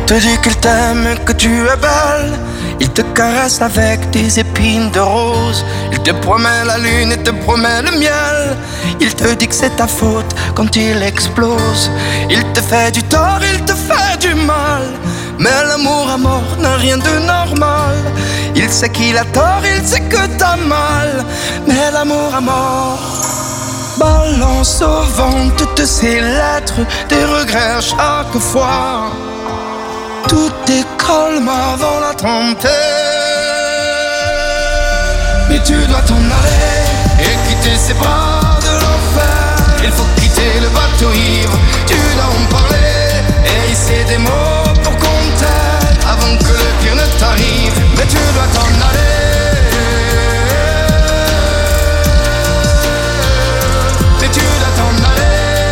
te dit qu'il t'aime et que tu es belle. Il te caresse avec des épines de rose. Il te promet la lune et te promet le miel. Il te dit que c'est ta faute quand il explose. Il te fait du tort, il te fait du mal. Mais l'amour à mort n'a rien de normal. Il sait qu'il a tort, il sait que t'as mal. Mais l'amour à mort balance au vent toutes ces lettres, des regrets à chaque fois. Tout est calme avant la tempête. Mais tu dois t'en aller et quitter ces bras de l'enfer. Il faut quitter le bateau ivre, tu dois en parler et hisser des mots pour qu'on t'aide avant que le pire ne t'arrive. Mais tu dois t'en aller. Mais tu dois t'en aller.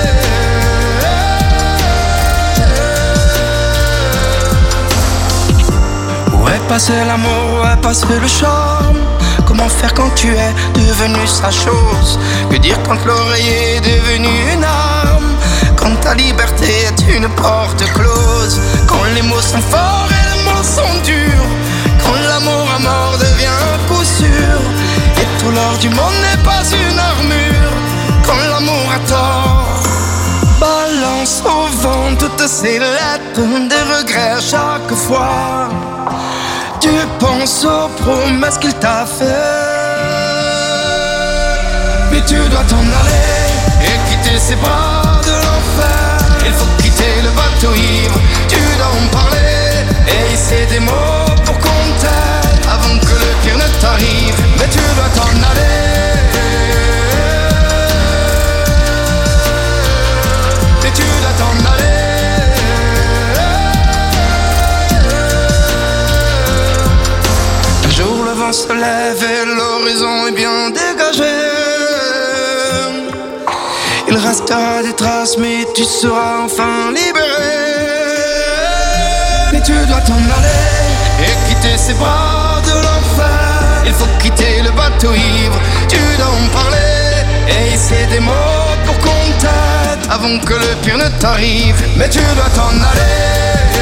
Où est passé l'amour, où est passé le charme? Comment faire quand tu es devenu sa chose? Que dire quand l'oreiller est devenu une arme? Quand ta liberté est une porte close? Quand les mots sont forts et les mots sont durs? Quand l'amour à mort devient un coup sûr? Et tout l'or du monde n'est pas une armure? Quand l'amour a tort, balance au vent toutes ces lettres, des regrets à chaque fois. Tu penses aux promesses qu'il t'a fait. Mais tu dois t'en aller et quitter ces bras de l'enfer. Il faut quitter le bateau ivre, tu dois en parler et hisser des mots pour qu'on t'aide avant que le pire ne t'arrive. Mais tu dois t'en aller. Mais tu dois t'en aller. Le vent se lève et l'horizon est bien dégagé. Il restera des traces mais tu seras enfin libéré. Mais tu dois t'en aller et quitter ces bras de l'enfer. Il faut quitter le bateau ivre, tu dois en parler et hisser des mots pour qu'on t'aide avant que le pire ne t'arrive. Mais tu dois t'en aller.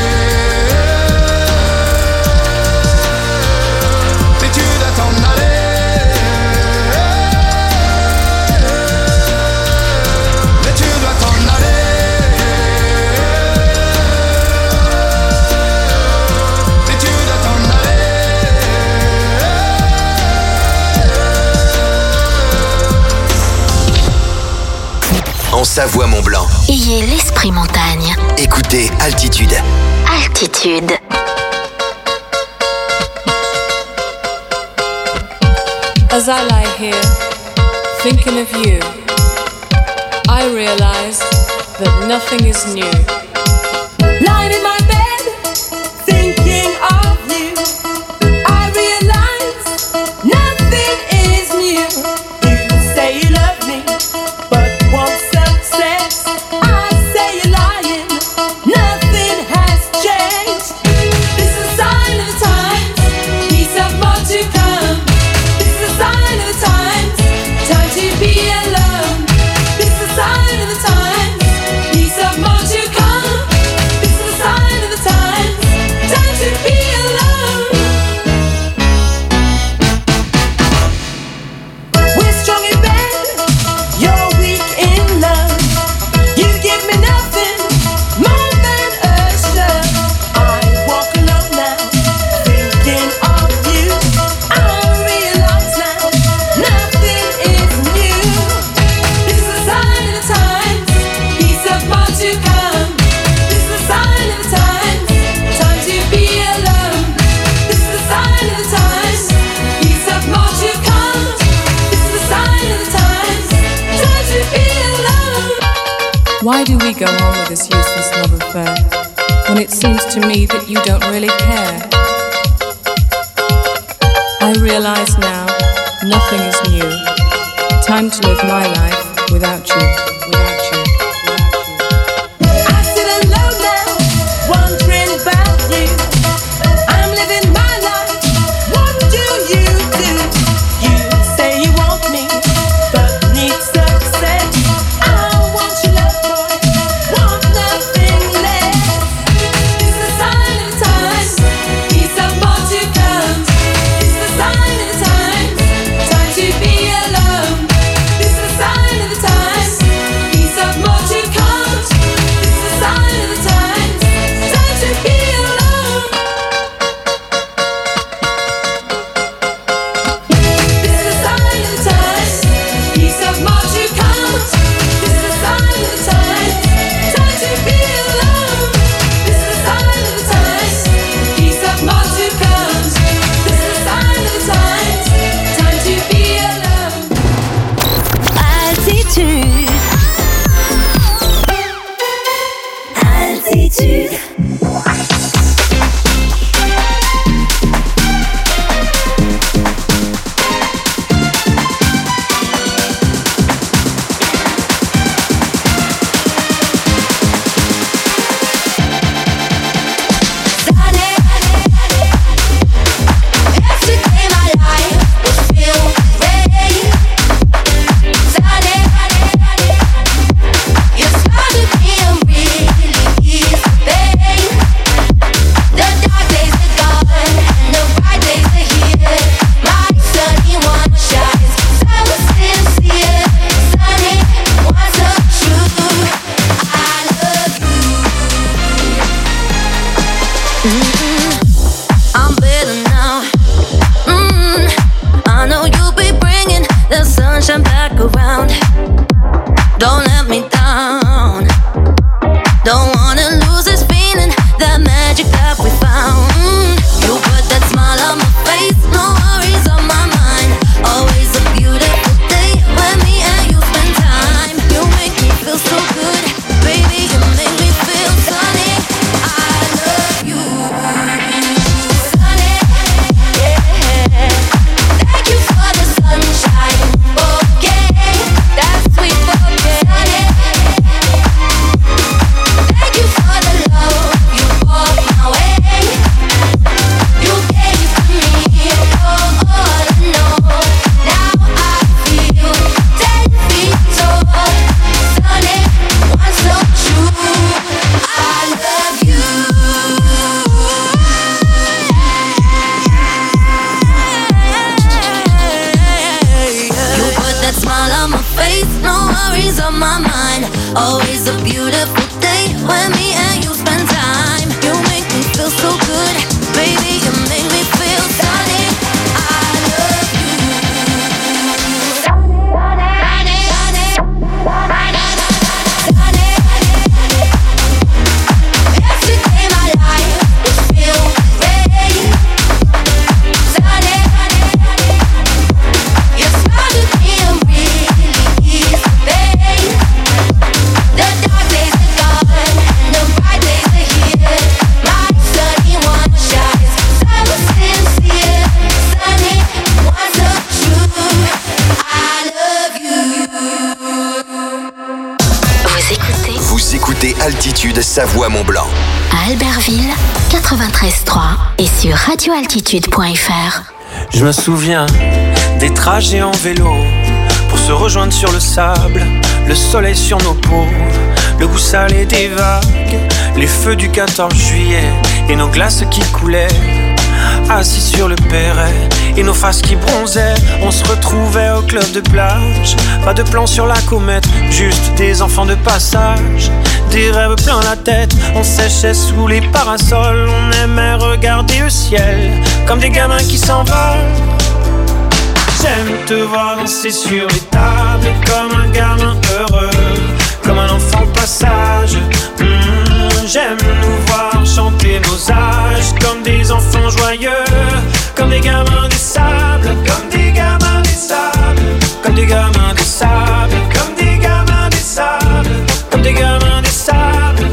En Savoie-Mont-Blanc. Ayez l'esprit montagne. Écoutez Altitude. Altitude. As I lie here, thinking of you, I realize that nothing is new. Lying in my bed, thinking of you, I realize nothing is new. You say you love me, but won't success. I say you're lying, nothing has changed. This is a sign of the times, peace of more to come. This is a sign of the times, time to be alone. This is a sign of the times, peace of more to come. This is a sign of the times, time to be alone. We're strong in bed, you're weak in love. You give me nothing more than a shove. I walk alone now, thinking of you. I realize now, nothing is new. This is a sign of the times, peace of more to come. This is a sign of the times, time to be alone. This is a sign of the times, peace of more to come. This is a sign of the times, time to be alone. Why do we go on with this useless love affair when it seems to me that you don't really care? I realize now, nothing is new. Time to live my life without you, without you, without you. I sit alone now, wondering about you. I'm living my life, what do? You say you want me, but need success. I want your love, boy, want nothing less. This is a sign Always a beautiful day when me and you spend time. You make me feel so good, baby, you make me feel sunny. I love you. Yesterday my life was filled with rain. Sunny, your smile to me and really ease the pain. The dark days are gone and the bright days are here. My sunny one shines so sincere. Sunny one so true. I love you. Vous écoutez Altitude Savoie-Mont-Blanc. À Albertville, 93.3 et sur radioaltitude.fr. Je me souviens des trajets en vélo pour se rejoindre sur le sable, le soleil sur nos peaux, le goût salé des vagues, les feux du 14 juillet et nos glaces qui coulaient. Assis sur le perret et nos faces qui bronzaient, on se retrouvait au club de plage. Pas de plan sur la comète, juste des enfants de passage. Des rêves plein la tête, on séchait sous les parasols. On aimait regarder le ciel comme des gamins qui s'envolent. J'aime te voir danser sur les tables comme un gamin heureux, comme un enfant passage. J'aime nous voir chanter nos âges comme des enfants joyeux, comme des gamins des sables, comme des gamins des sables, comme des gamins des sables, comme des gamins des sables, comme des gamins des sables.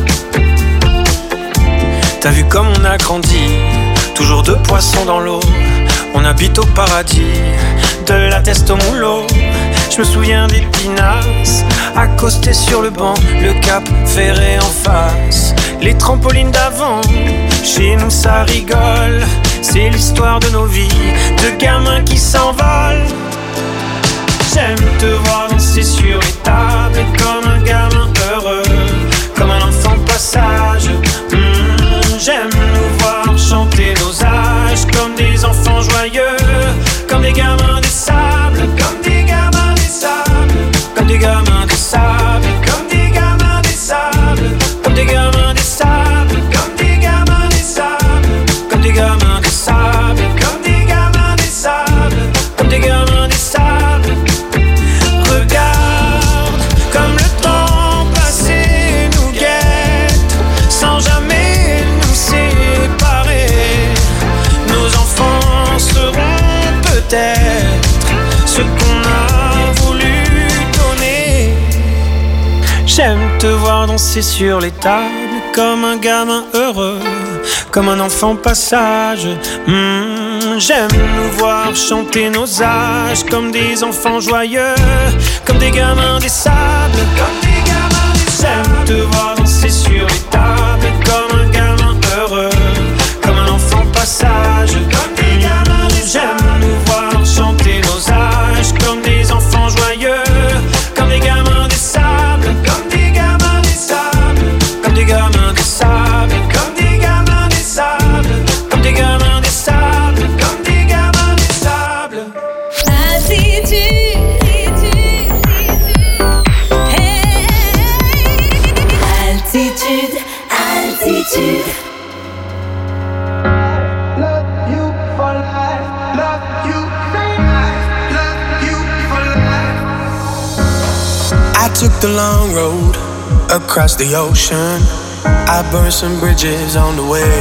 T'as vu comme on a grandi, toujours deux poissons dans l'eau. On habite au paradis, de la teste au moulot. Je me souviens des pinasses, accostés sur le banc, le cap ferré en face, les trampolines d'avant. Chez nous ça rigole, c'est l'histoire de nos vies, de gamins qui s'envolent. J'aime te voir danser sur les tables comme un gamin heureux, comme un enfant passage. J'aime nous voir chanter nos âges comme des enfants joyeux, comme des gamins des sables, comme des gamins des sables, comme des gamins des sables, comme des gamins des sables, comme des gamins des sables, comme des gamins des sables, comme des gamins des sables, comme des gamins des sables, comme des gamins des sables. Regarde comme le temps passé nous guette sans jamais nous séparer. Nos enfants seront peut-être ce qu'on a voulu donner. J'aime te voir danser sur les tables comme un gamin heureux, comme un enfant passage. J'aime nous voir chanter nos âges comme des enfants joyeux, comme des gamins des sables, comme des gamins des sables. J'aime te voir danser sur les tables comme un gamin heureux, comme un enfant passage, comme des gamins des sables. J'aime nous voir chanter nos âges comme des enfants joyeux, comme des gamins des sables, comme des gamins des sables, comme des gamins des sables, comme des gamins des sables, comme des gamins des sables, comme des gamins des sables. Altitude, altitude, altitude. Love you for life, love you for life, love you for life. I took the long road across the ocean. I burned some bridges on the way.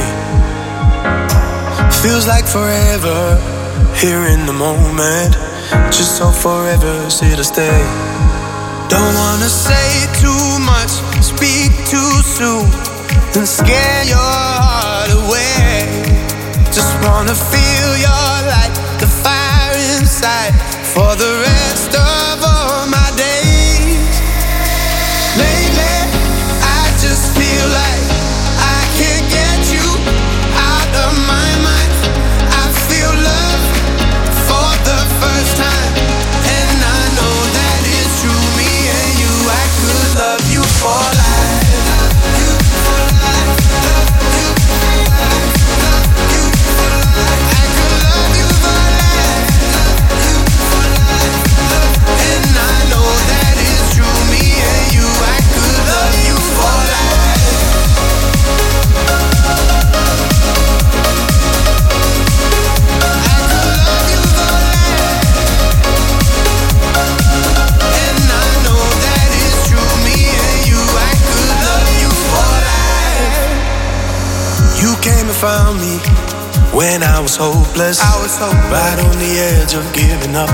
Feels like forever here in the moment, just so forever's here to stay. Don't wanna say too much, speak too soon, and scare your heart away. Just wanna feel your light, the fire inside, for the rest of all my days. Lately, I just feel like I can't get you out of my mind. I feel love for the first time, and I know that it's true. Me and you, I could love you for life. Love you for life. Love you for life. Love you for life. I could love you for life. Love you for life. found me when I was hopeless. Right on the edge of giving up.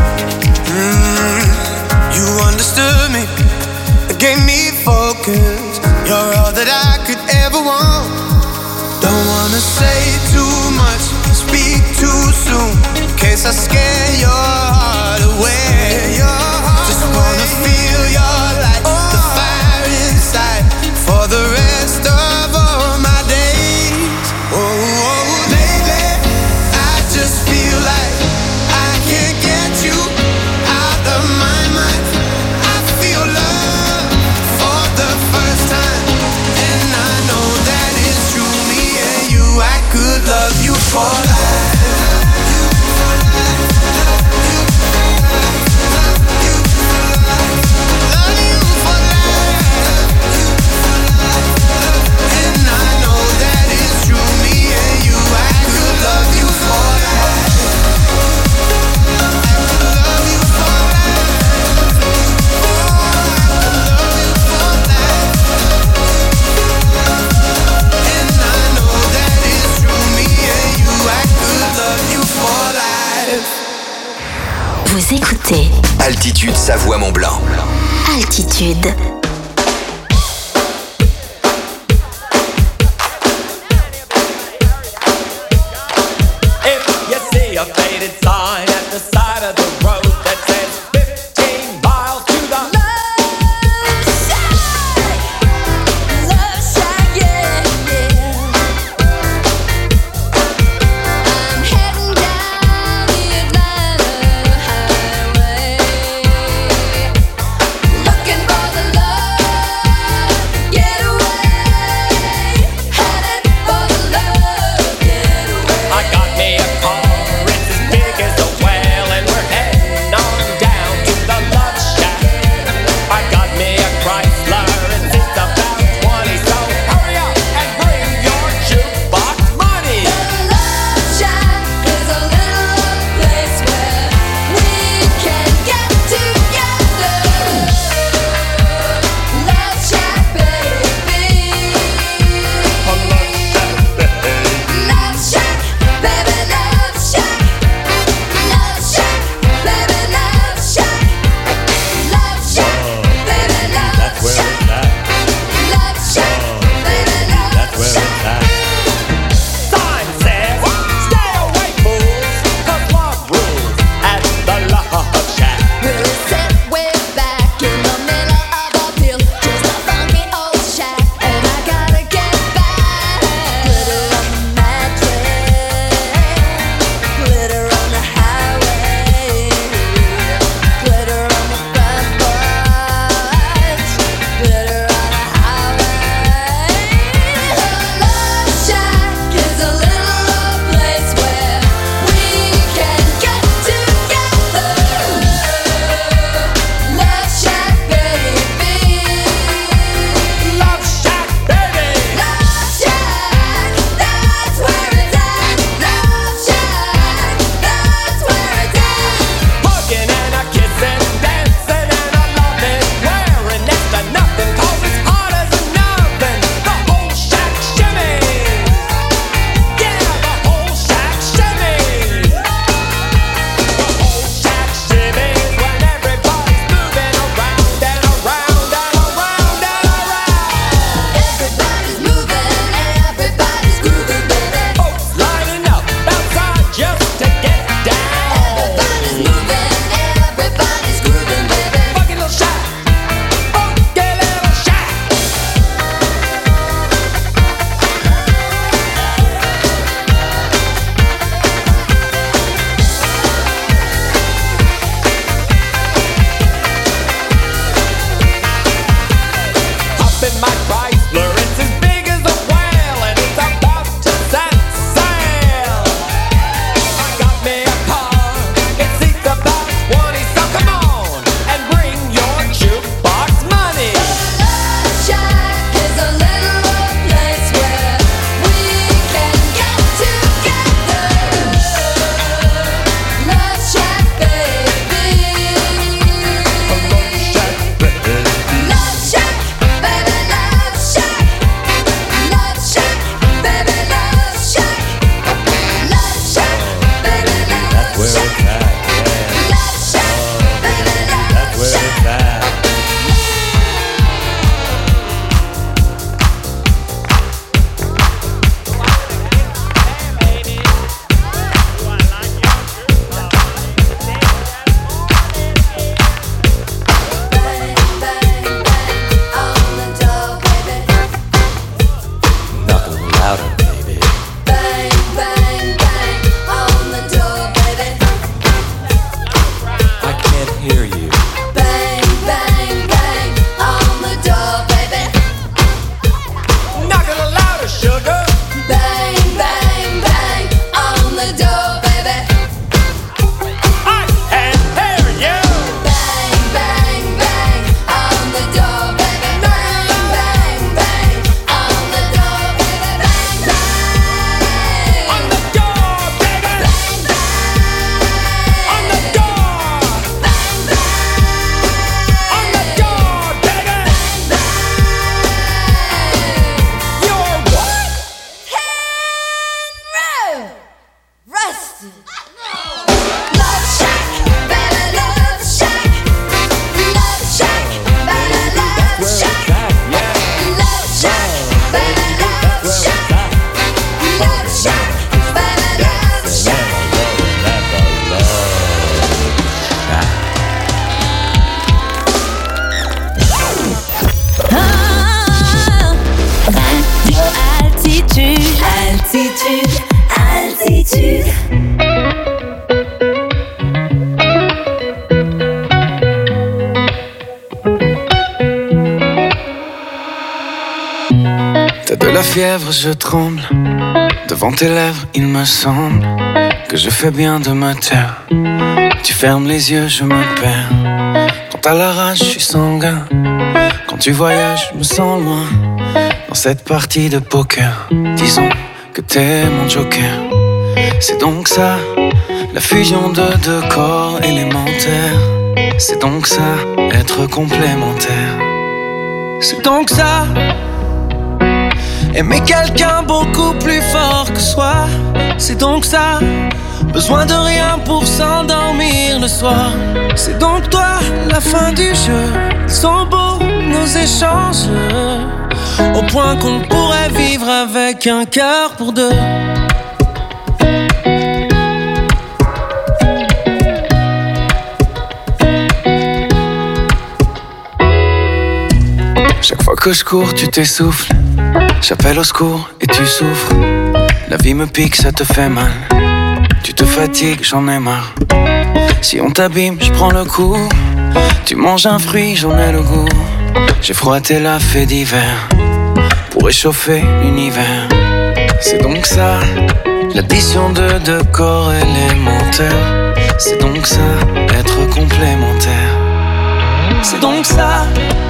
You understood me, gave me focus. You're all that I could ever want. Don't wanna say too much, speak too soon, in case I scare your heart away. Just wanna feel your light, the fire inside, for the rest of all my days. Oh, baby, I just feel like I can't get you out of my mind. I feel love for the first time, and I know that it's true. Me and you, I could love you for life. Vous écoutez Altitude Savoie-Mont-Blanc. Altitude. If you see a faded sign at the side of the road that says 15 miles to the Love shack, yeah, yeah. I'm heading down the Atlanta highway, looking for the love getaway, headed for the love getaway. I got me a car, it's as big as a well, and we're headed fièvre, je tremble. Devant tes lèvres, il me semble que je fais bien de me taire. Tu fermes les yeux, je me perds. Quand t'as la rage, je suis sanguin. Quand tu voyages, je me sens loin. Dans cette partie de poker, disons que t'es mon joker. C'est donc ça, la fusion de deux corps élémentaires. C'est donc ça, être complémentaire. C'est donc ça, aimer quelqu'un beaucoup plus fort que soi. C'est donc ça, besoin de rien pour s'endormir le soir. C'est donc toi, la fin du jeu. Sont beaux nos échanges, au point qu'on pourrait vivre avec un cœur pour deux. Chaque fois que je cours, tu t'essouffles. J'appelle au secours et tu souffres. La vie me pique, ça te fait mal. Tu te fatigues, j'en ai marre. Si on t'abîme, je prends le coup. Tu manges un fruit, j'en ai le goût. J'ai froissé la fée d'hiver pour réchauffer l'univers. C'est donc ça, l'addition de deux corps élémentaires. C'est donc ça, être complémentaire. C'est donc ça,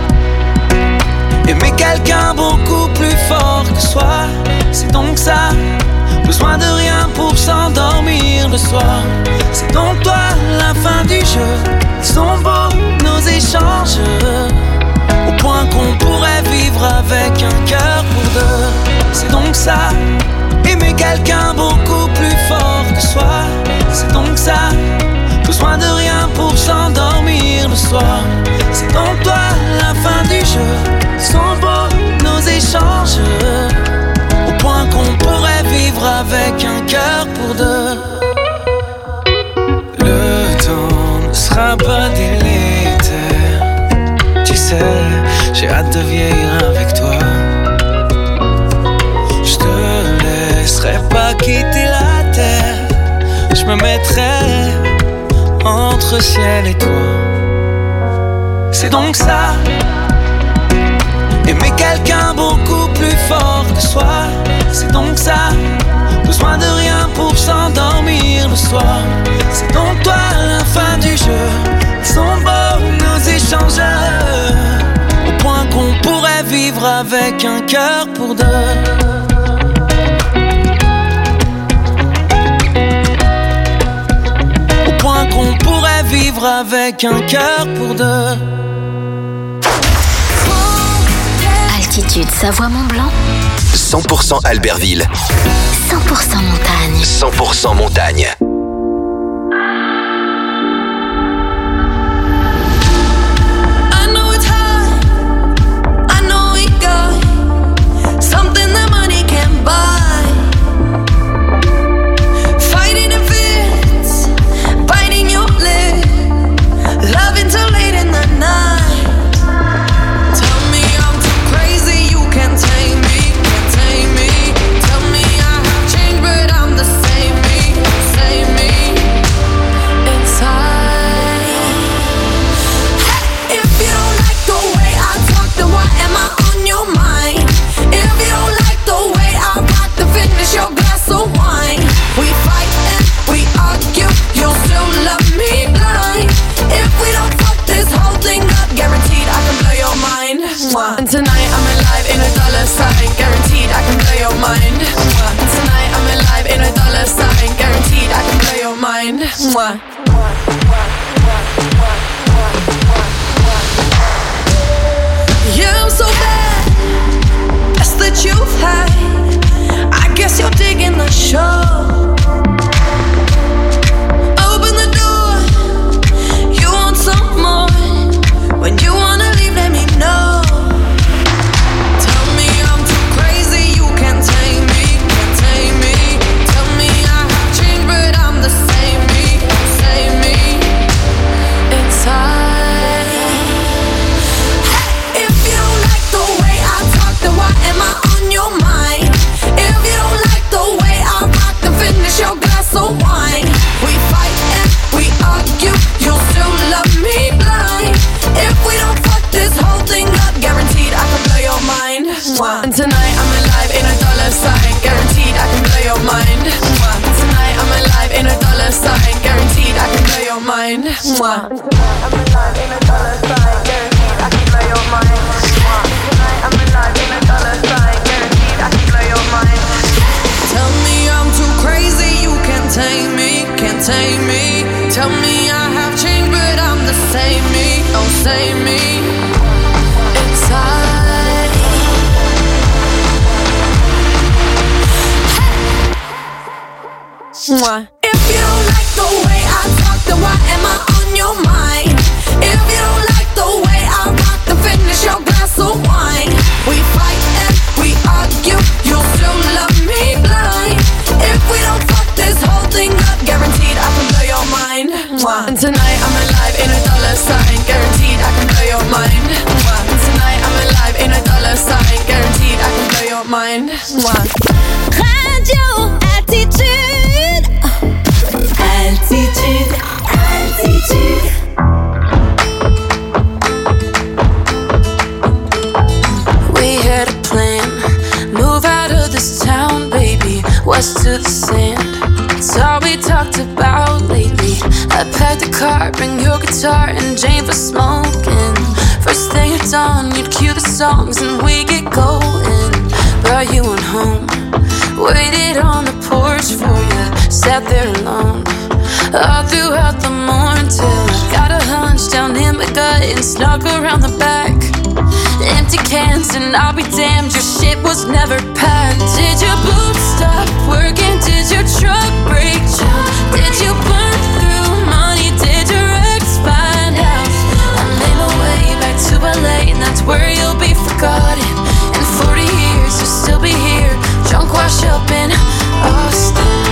aimer quelqu'un beaucoup plus fort que soi. C'est donc ça, besoin de rien pour s'endormir le soir. C'est donc toi, la fin du jeu. Sont beaux nos échanges, au point qu'on pourrait vivre avec un cœur pour deux. C'est donc ça, aimer quelqu'un beaucoup plus fort que soi. C'est donc ça, besoin de rien pour s'endormir le soir. C'est donc toi, la fin du jeu. Sont beaux nos échanges, au point qu'on pourrait vivre avec un cœur pour deux. Le temps ne sera pas délétère. Tu sais, j'ai hâte de vieillir avec toi. Je te laisserai pas quitter la terre. Je me mettrai entre ciel et toi. C'est donc ça, aimer quelqu'un beaucoup plus fort que soi. C'est donc ça, besoin de rien pour s'endormir le soir. C'est donc toi, la fin du jeu. Sont beaux nos échanges, au point qu'on pourrait vivre avec un cœur pour deux. Au point qu'on pourrait vivre avec un cœur pour deux. Altitude Savoie-Mont-Blanc. 100% Albertville. 100% montagne. 100% montagne. And tonight I'm alive in a dollar sign, guaranteed I can blow your mind. And tonight I'm alive in a dollar sign, guaranteed I can blow your mind. Yeah, I'm so bad, that's that you've had. I guess you're digging the show. Open the door, you want some more. When you wanna leave, let me know. Your glass your mind. Mwah. I'm alive in a dollar sign, guaranteed I can blow your mind. Tonight I'm alive in a dollar sign, guaranteed I can blow your mind. Tell me I'm too crazy, you can't tame me, can't tame me. Tell me I have changed, but I'm the same me, don't save me. Inside. Mwah. If you don't like the way I talk, then why am I on your mind? If you don't like the way I rock, then finish your glass of wine. We fight and we argue, you'll still love me blind. If we don't fuck this whole thing up, guaranteed I can blow your mind. Mwah. And tonight I'm alive in a dollar sign, guaranteed I can blow your mind. Mwah. And tonight I'm alive in a dollar sign, guaranteed I can blow your mind. Mwah. Radio Altitude. Altitude, altitude. We had a plan, move out of this town, baby, west to the sand. It's all we talked about lately. I packed the car, bring your guitar and Jane for smoking. First thing at dawn, you'd cue the songs and we get going. Brought you on home, waited on the porch for you, sat there alone. All throughout the morning till I got a hunch down in my gut and snuck around the back. Empty cans and I'll be damned, your shit was never packed. Did your boots stop working? Did your truck break down? Did you burn through money? Did your ex find out? I made my way back to LA and that's where you'll be forgotten. In 40 years you'll still be here, drunk wash up in Austin.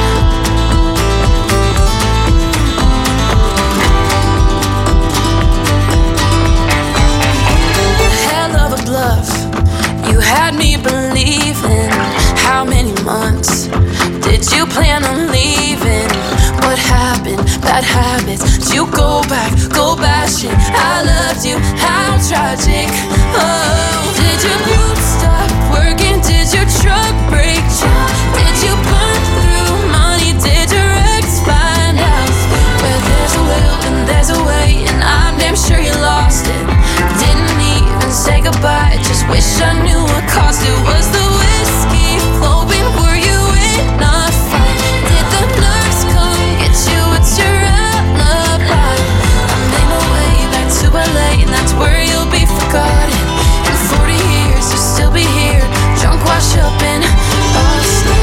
You had me believing. How many months did you plan on leaving? What happened? Bad habits. Did you go back? Go bashing. I loved you. How tragic. Oh, did your boots stop working? Did your truck break down? Did you burn through money? Did your ex find out? Where there's a will and there's a way, and I'm damn sure you lost it. Didn't even say goodbye, just wish I knew what caused it. Was the whiskey flowing? Were you in a fight? Did the nurse come get you? What's your alibi? I made my way back to LA and that's where you'll be forgotten. In 40 years you'll still be here, drunk wash up in Austin.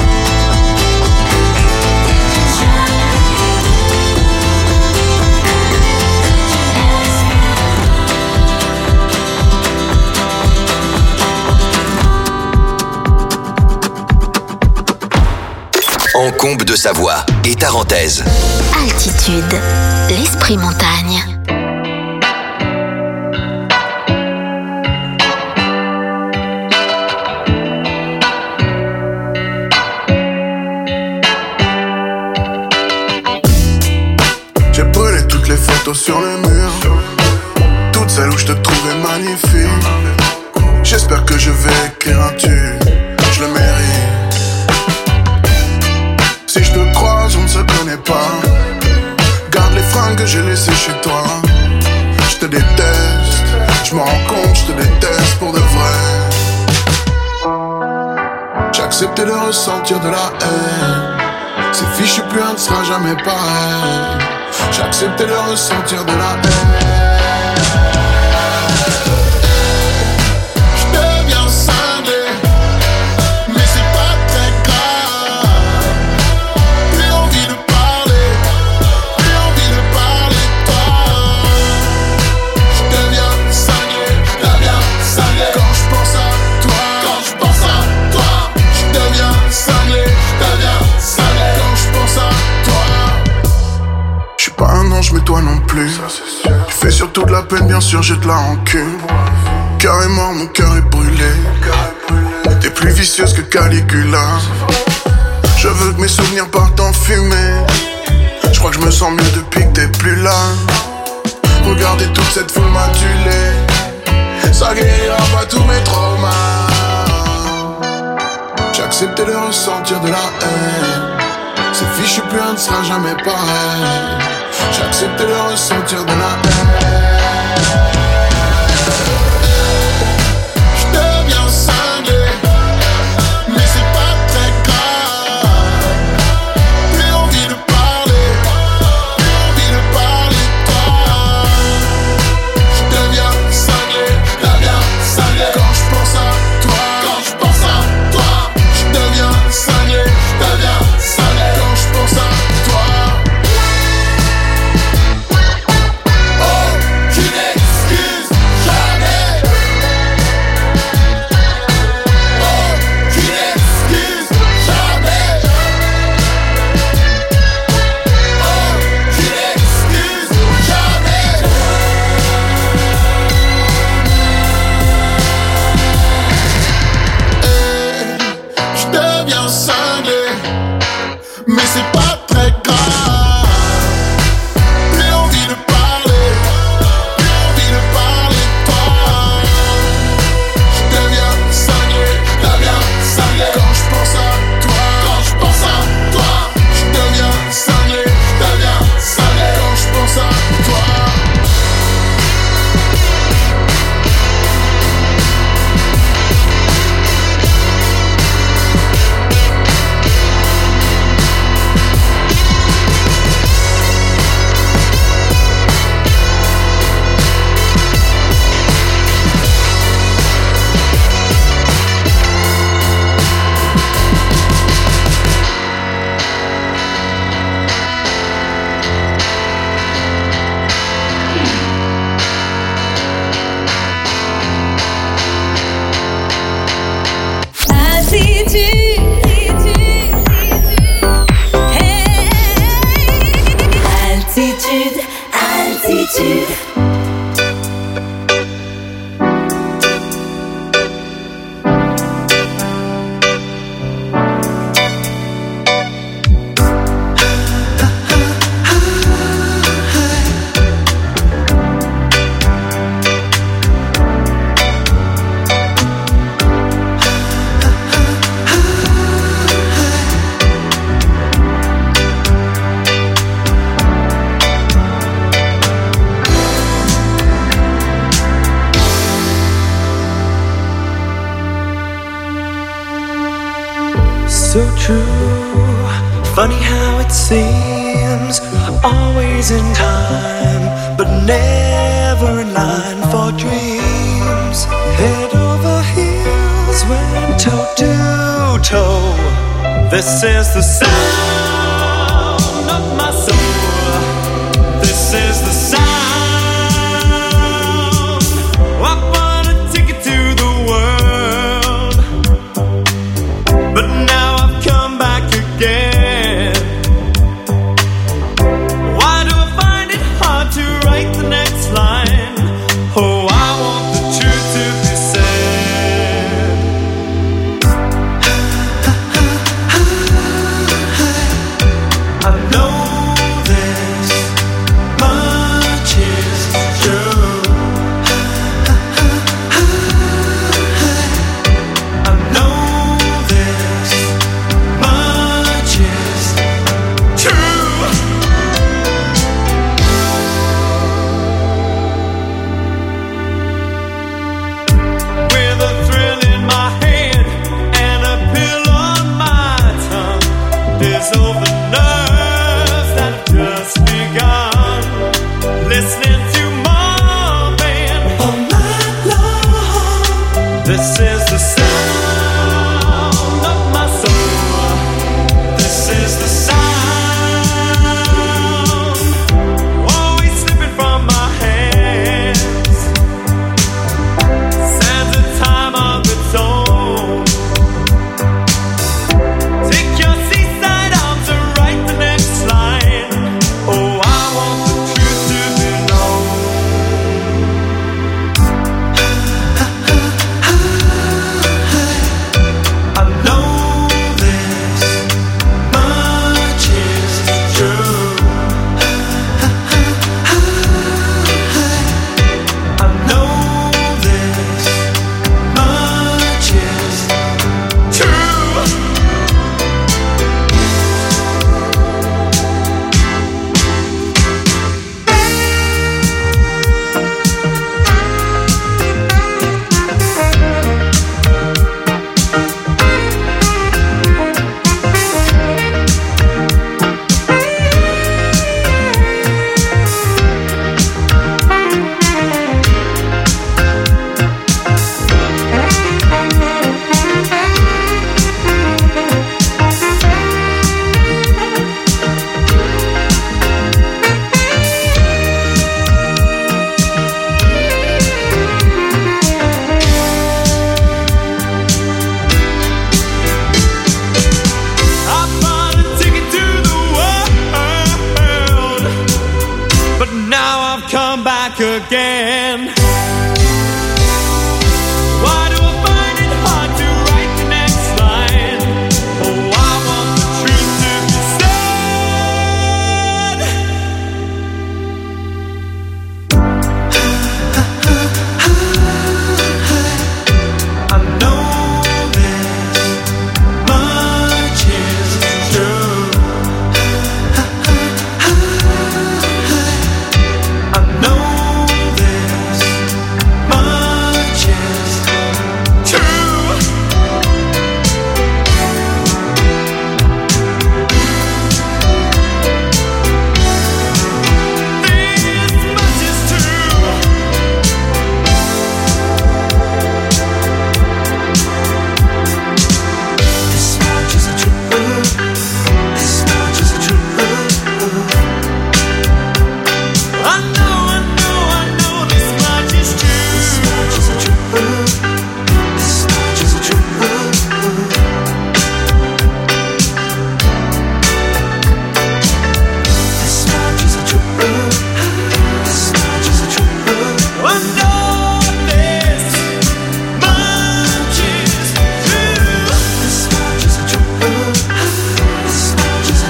Encombe de Savoie et Tarentaise. Altitude, l'esprit montagne. J'ai brûlé toutes les photos sur le mur, toutes celles où je te trouvais magnifique. J'espère que je vais écrire un tube, je le mérite. Si je te croise, on ne se connaît pas. Garde les fringues que j'ai laissées chez toi. Je te déteste, je me rends compte, je te déteste pour de vrai. J'ai accepté de ressentir de la haine. C'est fichu, plus rien ne sera jamais pareil. J'ai accepté de ressentir de la haine. Mais toi non plus. Tu fais surtout de la peine, bien sûr j'ai de la rancune. Carrément mon cœur est brûlé. T'es plus vicieuse que Caligula. Je veux que mes souvenirs partent en fumée. Je crois que je me sens mieux depuis que t'es plus là. Regardez toute cette foule m'adulée. Ça guérira pas tous mes traumas. J'ai accepté de ressentir de la haine. C'est fichu, plus rien ne sera jamais pareil. J'ai accepter de ressentir de la haine. Je deviens cinglé, mais c'est pas très grave. Plus envie de parler, plus envie de parler de toi. Je deviens cinglé, quand je pense à toi, quand je pense à toi. Je deviens cinglé, quand je pense à toi. So true, funny how it seems, always in time, but never in line for dreams. Head over heels, went toe to toe. This is the sound of my soul. This is the sound. I wanna take it to the world, but now I've come back again. Why do I find it hard to write the next line? Oh, I want the truth to be said. I know this much is true. I know this much is true. With a thrill in my head and a pill on my tongue, there's over nerves that have just begun. Listening to Marvin all night long. This is the sound of my soul. This is the sound, always slipping from my hands. Sands a time of its own. Take your seaside arms and write the next line. Oh, I want the truth to be known. I've come back again. Why do I find it hard to write the next line? Oh, I want the truth to be said. I know this much is true. I know this much is true. This much is true. This much is true. This much is true. I know this much is true. This much is true. This much is true. This much is true. This much is true. I know this much is true. This much is true. This much is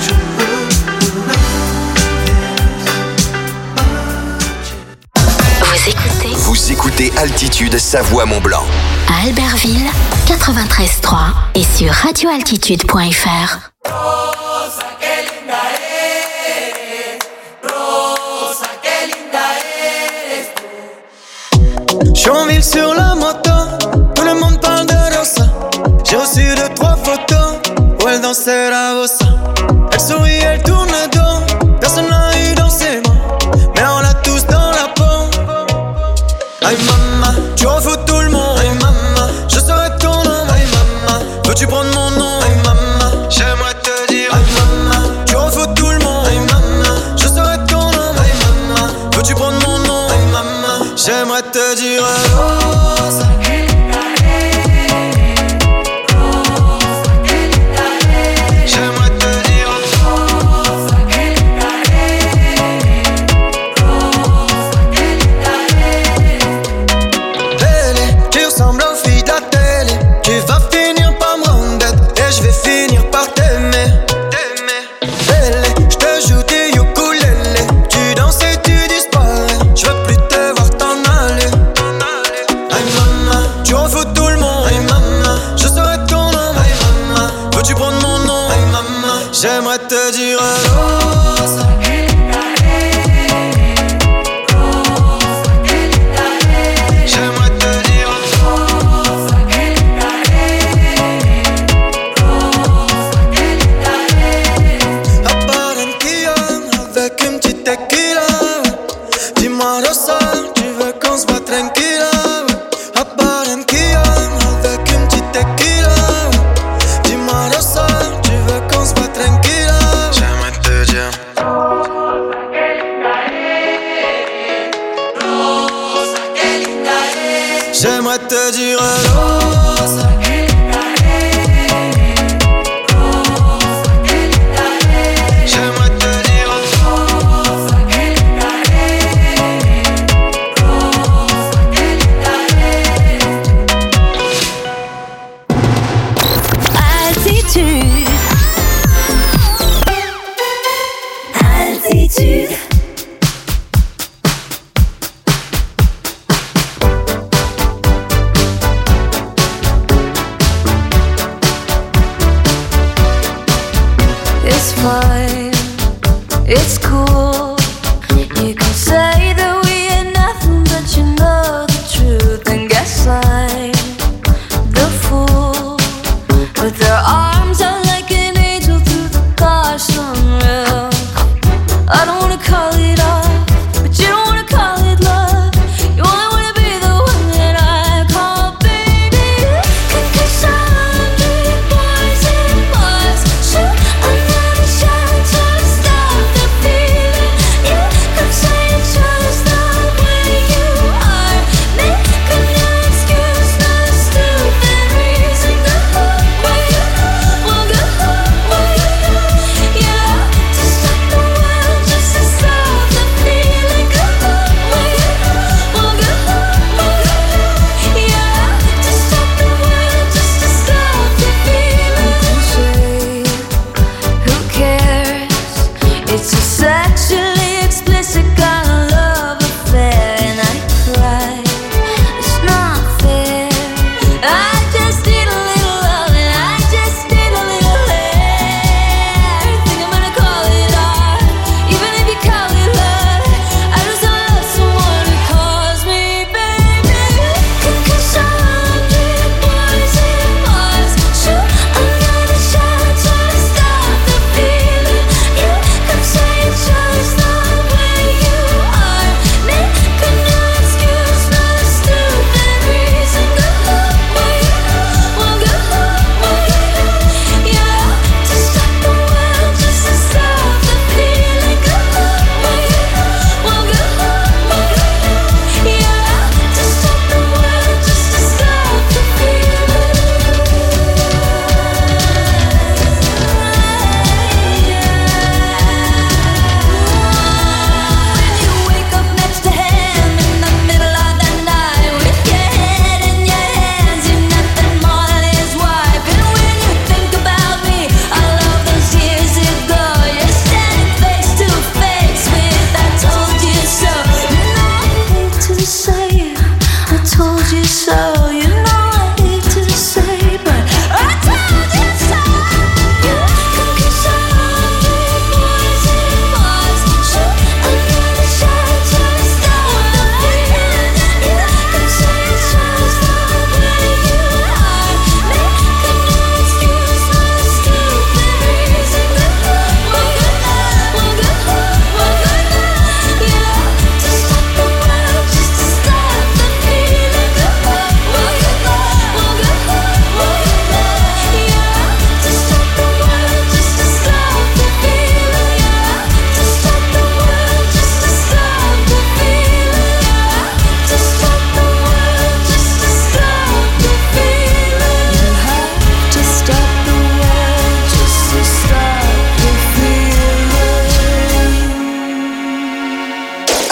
true. Vous écoutez Altitude Savoie-Mont-Blanc. à Albertville 93.3 et sur radioaltitude.fr. Chonville sur la moto, tout le monde parle de Rosa. J'ai reçu 2-3 photos où elle dansait la bossa. Elle sourit, elle tourne le dos, personne n'a eu dans ses mains, mais on l'a tous dans la peau. Aïe maman, tu en fous tout le monde. Aïe maman, je serai ton nom. Aïe maman, veux-tu prendre mon nom? Aïe maman, j'aimerais te dire. Aïe maman, tu en fous tout le monde. Aïe maman, je serai ton nom. Aïe maman, veux-tu prendre mon nom? Aïe maman, j'aimerais te dire. Rosa. J'aimerais te dire. Belle, tu ressembles aux filles de la télé. Tu vas finir par me rendre bête et je vais finir par t'aimer. Belle, je te joue des ukulélé. Tu danses et tu disparais. Je veux plus te voir t'en aller. Aïe maman, tu en fous tout le monde. Aïe maman, je serai ton nom. Aïe maman, veux-tu prendre mon nom? Aïe maman, j'aimerais te dire. Rosa. J'aimerais te dire. À Barranquilla, avec une petite tequila. Dis-moi Rosa, tu veux qu'on se voit tranquilla. À Barranquilla, avec une petite tequila. Dis-moi Rosa, tu veux qu'on se voit tranquilla. J'aimerais te dire. J'aimerais te dire. Rosa. J'aimerais te dire. Altitude. Altitude.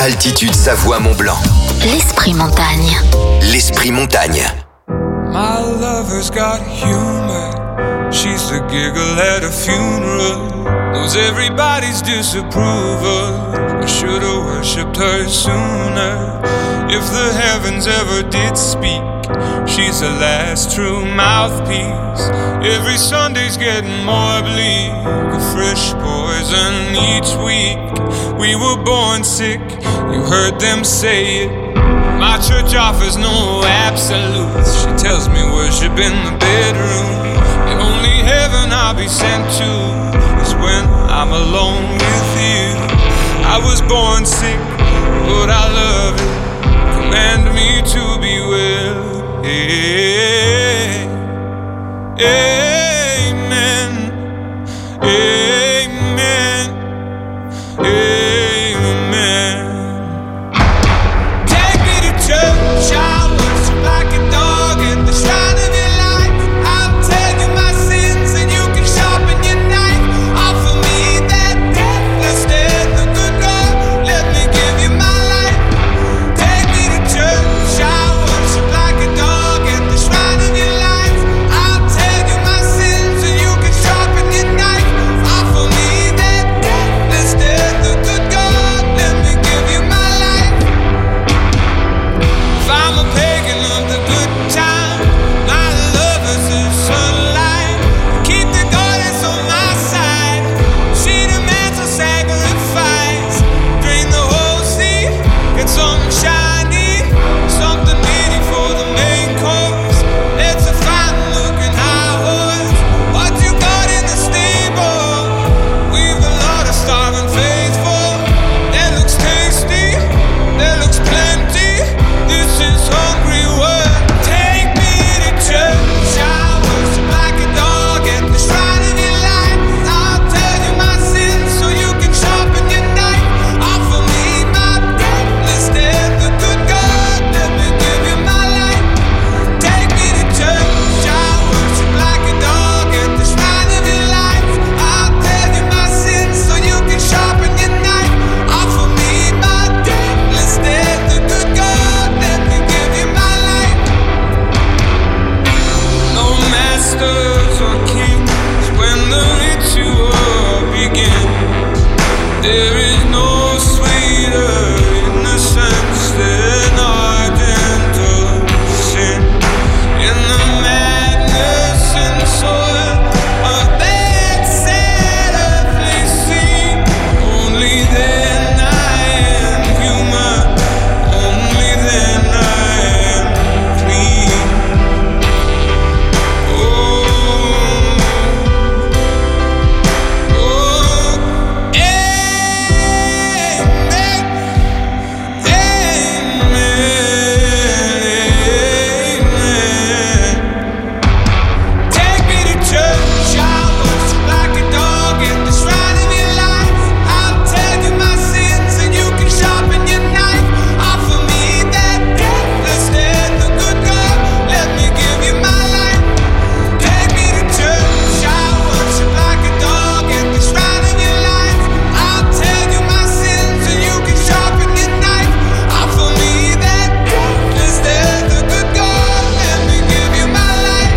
Altitude Savoie-Mont-Blanc. L'Esprit Montagne. L'Esprit Montagne. My lover's got humor. She's the giggle at a funeral. Knows everybody's disapproval. I should've worshipped her sooner. If the heavens ever did speak, she's the last true mouthpiece. Every Sunday's getting more bleak, a fresh poison each week. We were born sick, you heard them say it. My church offers no absolutes. She tells me worship in the bedroom. The only heaven I'll be sent to is when I'm alone with you. I was born sick, but I love it. Command me to be well. Amen. Amen. Amen. Take me to church. I'll worship like a dog at the shrine of your life. I'll tell you my sins and you can sharpen your knife. Offer me that deathless death, the good God. Let me give you my life. Take me to church. I'll worship like a dog at the shrine of your life. I'll tell you my sins and you can sharpen your knife. Offer me that deathless death, the good God. Let me give you my life. If I'm a pagan of the good time, my lover's the sunlight. Keep the goddess on my side. She demands a sacrifice. Drain the whole sea, get something shiny, something meaty for the main course. It's a fine looking high horse. What you got in the stable? We've a lot of starving faithful. That looks tasty, that looks plenty. This is hungry work. Take me to church. I'll worship like a dog at the shrine of your life. I'll tell you my sins so you can sharpen your knife. Offer me my deathless death, the good God. Let me give you my life. Take me to church. I'll worship like a dog at the shrine of your life. I'll tell you my sins so you can sharpen your knife. Offer me my deathless death, the good God. Let me give you my life. No masters or kings when the ritual begins. There is no sweeter innocence than our gentle sin. In the madness and soil of that sad earthly scene, only then I am human. Only then I am clean. Oh, amen, amen. Take me to church. I'll worship like a dog at the shrine of your life. I'll tell you my sins and you can sharpen your knife. Offer me that deathless death, the good God. Let me give you my life. Take me to church. I'll worship like a dog at the shrine of your life. I'll tell you my sins and you can sharpen your knife. Offer me that deathless death, the good God. Let me give you my life.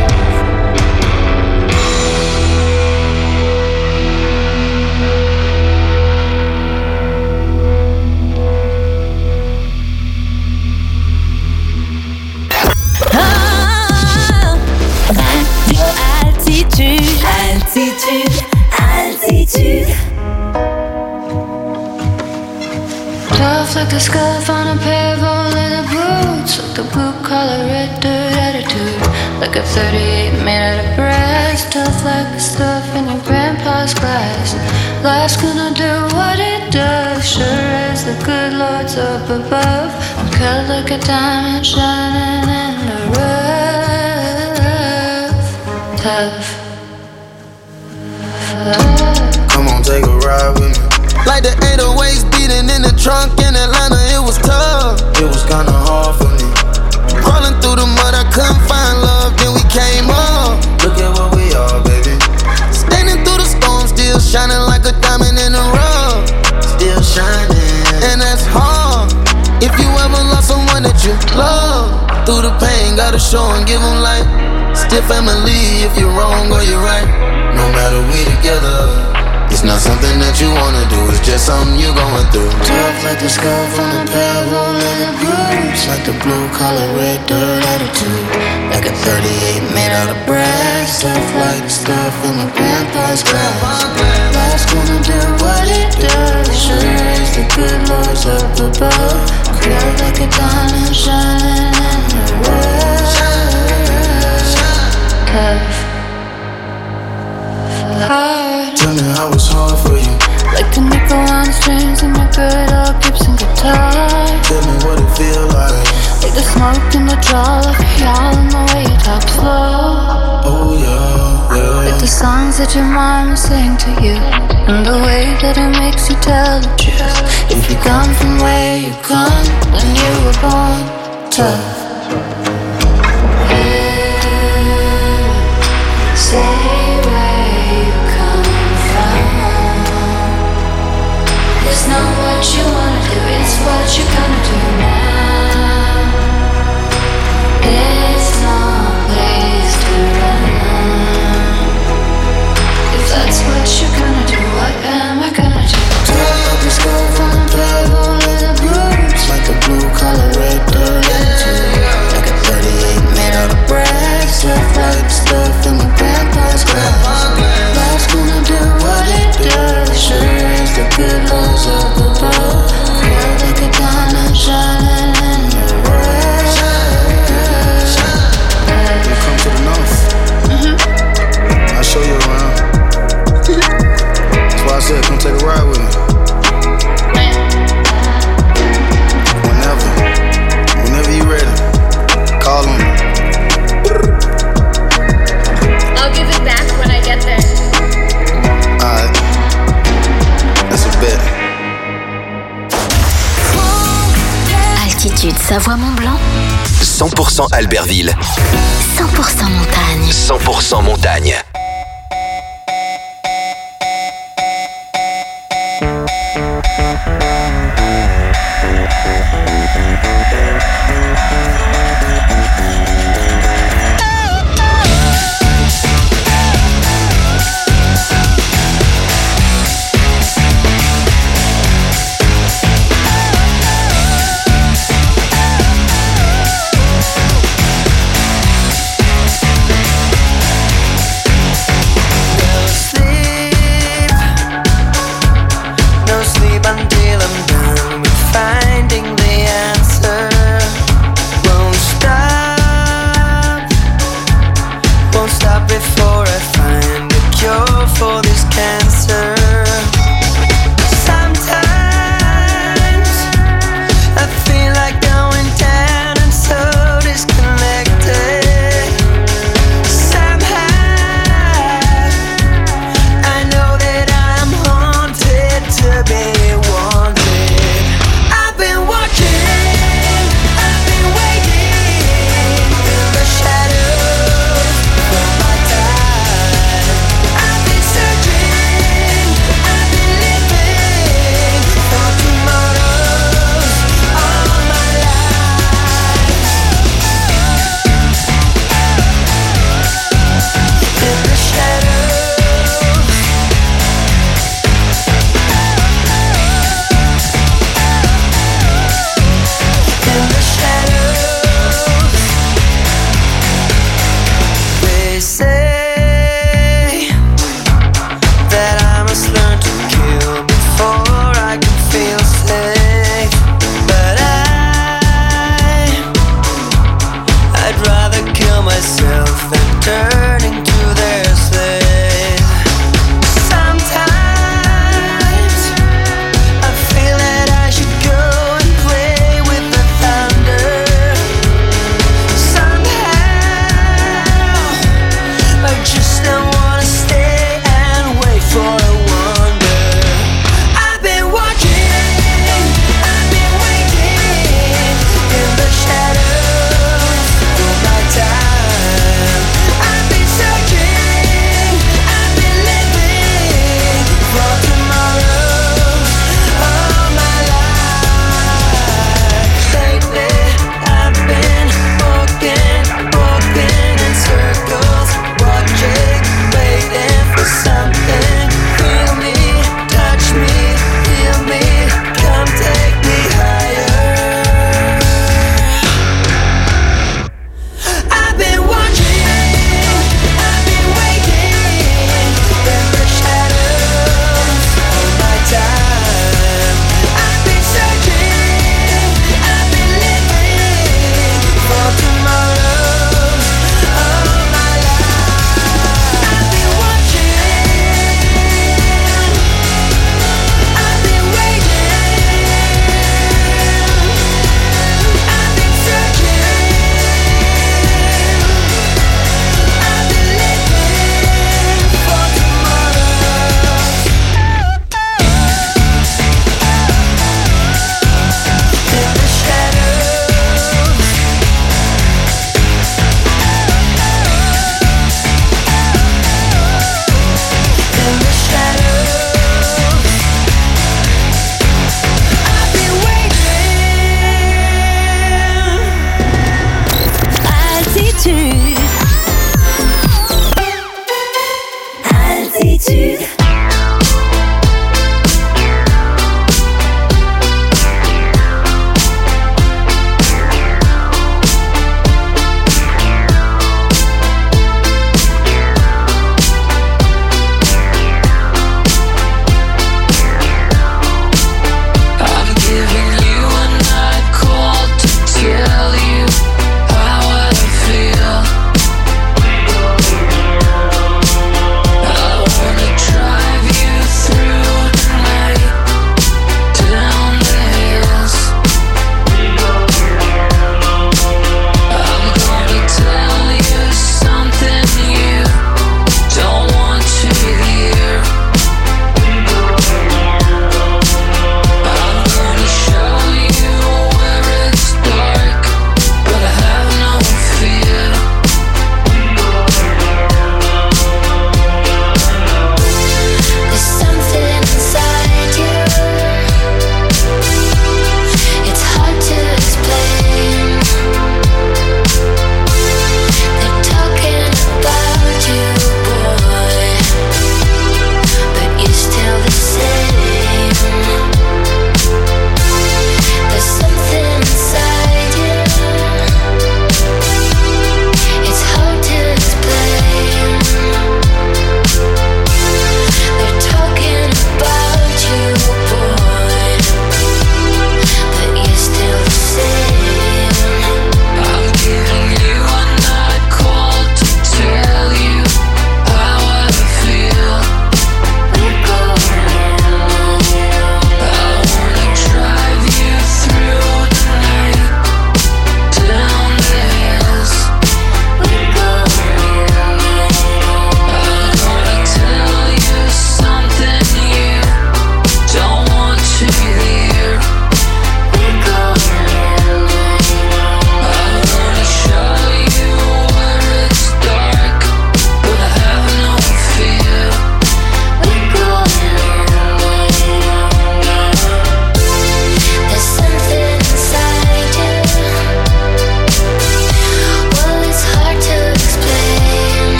Altitude. Altitude. Altitude. Tough like the scuff on a pair of old leather boots, with the blue collar, red dirt attitude, like a 38 made out of brass. Tough like the stuff in your grandpa's glass. Life's gonna do what it does, sure as the good Lord's up above. I'm cut like a diamond shining in the rough. Tough. Come on, take a ride with me. Like the 808s beating in the trunk in Atlanta, it was tough. It was kinda hard for me. Crawling through the mud, I couldn't find love, then we came up. Look at what we are, baby. Standing through the storm, still shining like a diamond in the rough. Still shining, and that's hard. you. Love, through the pain, gotta show and give them light. Still family if you're wrong or you're right. No matter we together, it's not something that you wanna do, it's just something you're going through. Tough like the skull from the barrel and the bruise, like the blue collar red dirt attitude, like a 38 made out of brass. Tough like stuff in my grandpa's glass. Life's gonna do what it does, sure as the good Lord's up above. Glow like a diamond shining in the rough. Tell me how it's hard for you. Like a nickel on the strings in my good old Gibson guitar. Tell me what it feel like. Like the smoke in the draw of y'all and the way you talk slow. Oh yeah, yeah. Like the songs that your mama sang to you, and the way that it makes you tell the truth. If you come from where you come, then you were born tough. Say where you come from. It's not what you wanna do, it's what you're gonna do now. There's no place to run. If that's what you're gonna do, what am I gonna do? Tell up the skull from the barrel and the bruise, like the blue collar red dirt attitude, like a 38 made out of brass. Tough like stuff in my grandpa's glass. Life's gonna do what it does, sure as the good Lord's up above. Glow like a diamond shining in the rough. You come to the north, I'll show you around. That's why I said come take a ride with me. Whenever you ready, call on me. I'll give it back when I get there. Alright, that's a bet. Altitude Savoie-Mont-Blanc, 100% Albertville. 100% montagne. 100% montagne.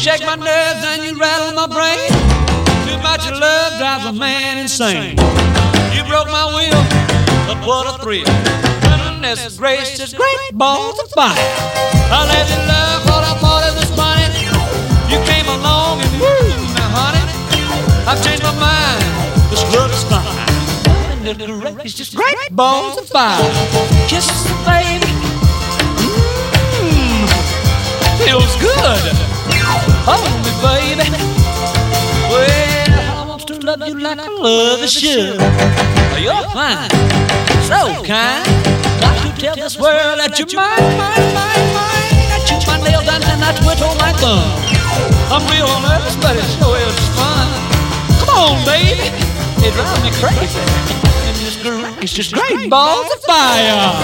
shake my nerves and you rattle my brain. Too much of love drives a man insane. You broke my will, but what a thrill. Goodness gracious, great balls of fire. I let you love what I thought it was funny. You came along and woo, now honey, I've changed my mind. This love is fine. It's just great balls of fire. Kisses, baby. Feels good. Hold me, baby. Well, I want to love you like I love you should. You're fine, so kind. Got to tell this world that you're mine. I chew my nails down and I twiddle my thumb. I'm real nervous, but it sure is fun. Come on, baby. It drives me crazy. It's just great balls of fire.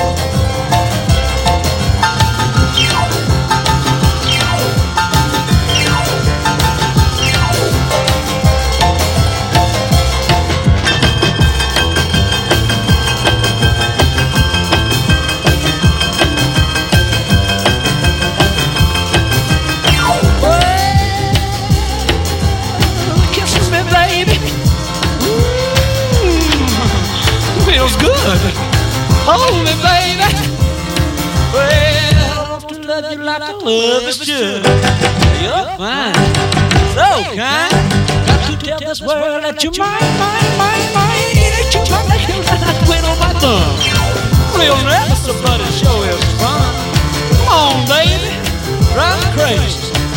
Good. Hold me, baby. Well, I want to love you like I love you should. You're fine, so kind. Got to tell this world that you're mine. That you're mine, that you're mine. I quit on my thumb. Real nervous, but it sure is fun. Come on, baby, drive me crazy.